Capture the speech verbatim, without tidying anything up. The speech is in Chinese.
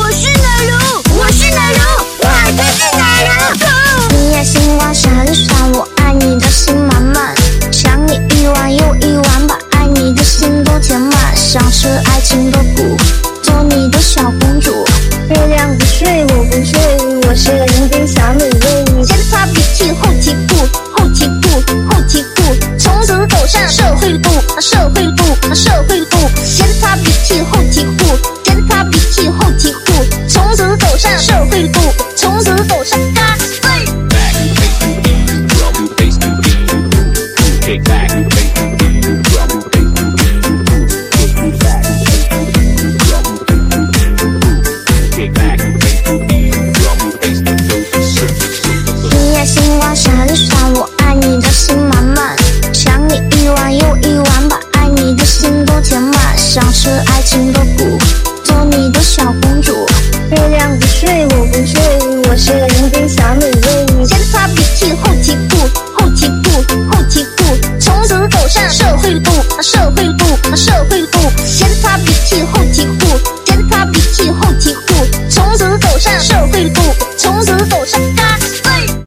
我是奶油，我是奶油，我才是奶油。你也星光闪闪，我爱你的心满满，想你一晚又一晚，把爱你的心都填满，想吃爱情的苦，做你的小公主。月亮不睡，我不睡，我是人间小女人。先擦鼻涕后提裤，后提裤，后提裤，从此走上社会路，社会路，社会路。先擦鼻涕后提裤，先擦鼻涕后提裤，从此走上社会路，从此走上大对。你也星光闪闪，我爱你的心满满，想你一晚又一晚，把爱你的心都填满，想吃爱情的苦，做你的小公主。月亮不睡，我不睡，我是人间小女人。先擦鼻涕后提裤，后提裤，后提裤，从此走上社会路，社会路，社会路。先擦鼻涕后提裤，先擦鼻涕后提裤，从此走上社会路。